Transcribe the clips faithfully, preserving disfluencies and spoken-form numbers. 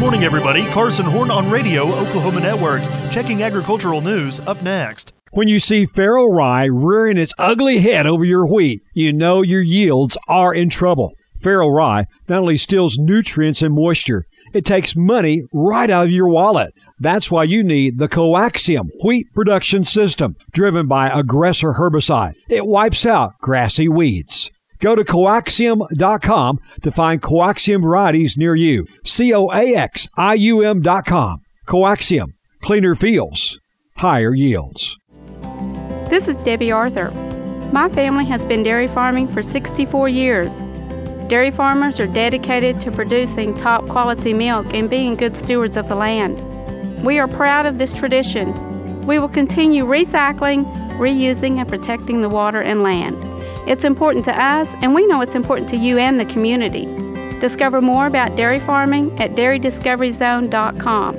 morning, everybody. Carson Horn on Radio, Oklahoma Network. Checking agricultural news up next. When you see farrow rye rearing its ugly head over your wheat, you know your yields are in trouble. Farrow rye not only steals nutrients and moisture, it takes money right out of your wallet. That's why you need the Coaxium Wheat Production System, driven by Aggressor herbicide. It wipes out grassy weeds. Go to coaxium dot com to find Coaxium varieties near you. C O A X I U M dot com. Coaxium. Cleaner fields. Higher yields. This is Debbie Arthur. My family has been dairy farming for sixty-four years. Dairy farmers are dedicated to producing top quality milk and being good stewards of the land. We are proud of this tradition. We will continue recycling, reusing, and protecting the water and land. It's important to us, and we know it's important to you and the community. Discover more about dairy farming at dairy discovery zone dot com.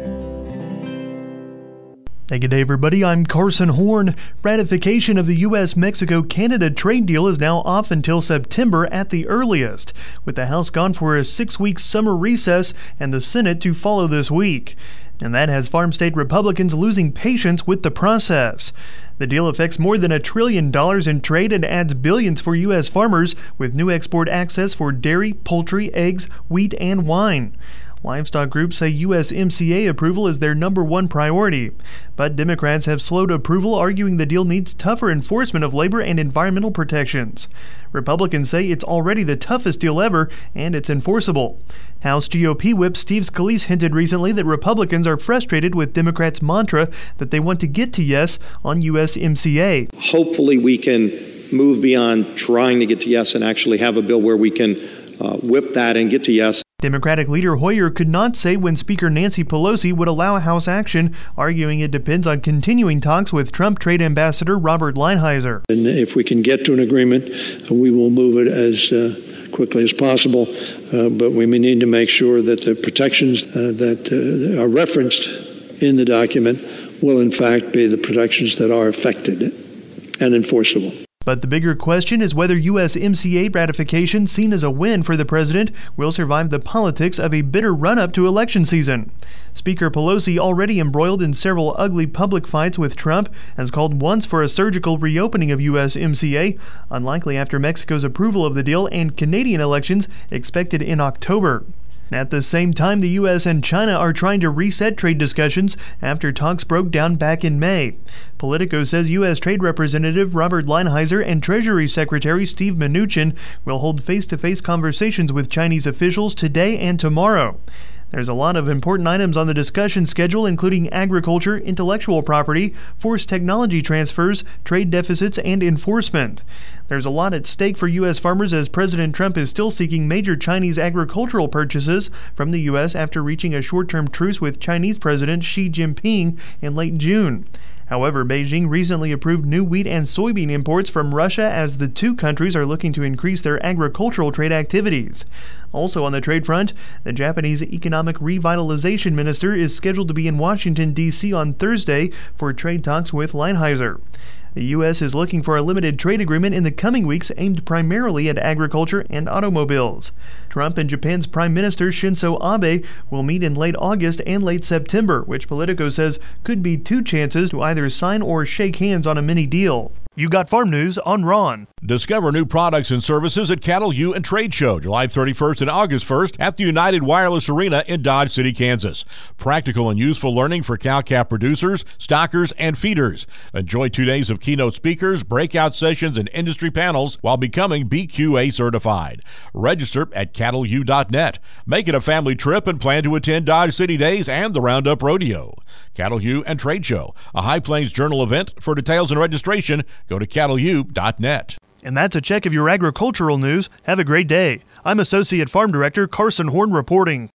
Hey, good day, everybody. I'm Carson Horn. Ratification of the U S Mexico Canada trade deal is now off until September at the earliest, with the House gone for a six-week summer recess and the Senate to follow this week. And that has farm state Republicans losing patience with the process. The deal affects more than a trillion dollars in trade and adds billions for U S farmers with new export access for dairy, poultry, eggs, wheat, and wine. Livestock groups say U S M C A approval is their number one priority. But Democrats have slowed approval, arguing the deal needs tougher enforcement of labor and environmental protections. Republicans say it's already the toughest deal ever, and it's enforceable. House G O P Whip Steve Scalise hinted recently that Republicans are frustrated with Democrats' mantra that they want to get to yes on U S M C A. Hopefully we can move beyond trying to get to yes and actually have a bill where we can uh, whip that and get to yes. Democratic leader Hoyer could not say when Speaker Nancy Pelosi would allow House action, arguing it depends on continuing talks with Trump Trade Ambassador Robert Lighthizer. And if we can get to an agreement, we will move it as uh, quickly as possible, uh, but we may need to make sure that the protections uh, that uh, are referenced in the document will in fact be the protections that are affected and enforceable. But the bigger question is whether U S M C A ratification, seen as a win for the president, will survive the politics of a bitter run-up to election season. Speaker Pelosi, already embroiled in several ugly public fights with Trump, has called once for a surgical reopening of U S M C A, unlikely after Mexico's approval of the deal and Canadian elections expected in October. At the same time, the U S and China are trying to reset trade discussions after talks broke down back in May. Politico says U S Trade Representative Robert Lighthizer and Treasury Secretary Steve Mnuchin will hold face-to-face conversations with Chinese officials today and tomorrow. There's a lot of important items on the discussion schedule, including agriculture, intellectual property, forced technology transfers, trade deficits, and enforcement. There's a lot at stake for U S farmers as President Trump is still seeking major Chinese agricultural purchases from the U S after reaching a short-term truce with Chinese President Xi Jinping in late June. However, Beijing recently approved new wheat and soybean imports from Russia as the two countries are looking to increase their agricultural trade activities. Also on the trade front, the Japanese Economic Revitalization Minister is scheduled to be in Washington, D C on Thursday for trade talks with Lighthizer. The U S is looking for a limited trade agreement in the coming weeks aimed primarily at agriculture and automobiles. Trump and Japan's Prime Minister Shinzo Abe will meet in late August and late September, which Politico says could be two chances to either sign or shake hands on a mini deal. You got farm news on Ron. Discover new products and services at Cattle U and Trade Show, July thirty-first and August first at the United Wireless Arena in Dodge City, Kansas. Practical and useful learning for cow-calf producers, stockers, and feeders. Enjoy two days of keynote speakers, breakout sessions, and industry panels while becoming B Q A certified. Register at cattle u dot net. Make it a family trip and plan to attend Dodge City Days and the Roundup Rodeo. Cattle U and Trade Show, a High Plains Journal event. For details and registration, go to cattle u dot net. And that's a check of your agricultural news. Have a great day. I'm Associate Farm Director Carson Horn reporting.